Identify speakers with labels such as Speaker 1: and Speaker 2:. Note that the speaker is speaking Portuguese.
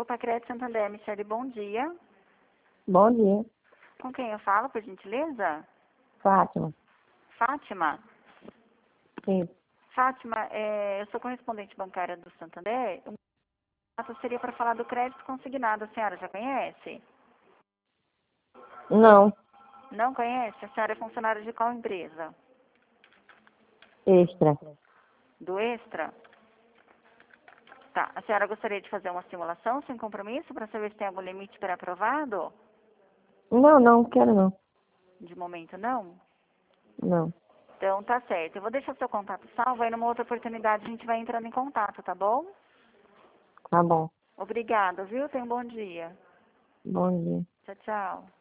Speaker 1: Pacred Santander, Michele, bom dia.
Speaker 2: Bom dia,
Speaker 1: Com quem eu falo, por gentileza?
Speaker 2: Fátima.
Speaker 1: Fátima?
Speaker 2: Sim.
Speaker 1: Fátima, eu sou correspondente bancária do Santander. O contato seria para falar do crédito consignado. A senhora já conhece?
Speaker 2: Não,
Speaker 1: Não conhece? A senhora é funcionária de qual empresa?
Speaker 2: extra.
Speaker 1: Do Extra? Tá. A senhora gostaria de fazer uma simulação sem compromisso para saber se tem algum limite pré-aprovado?
Speaker 2: Não quero não.
Speaker 1: De momento, não?
Speaker 2: Não.
Speaker 1: Então, tá certo. Eu vou deixar seu contato salvo, aí numa outra oportunidade a gente vai entrando em contato, tá bom?
Speaker 2: Tá bom.
Speaker 1: Obrigada, viu? Tenha um bom dia.
Speaker 2: Bom dia.
Speaker 1: Tchau, tchau.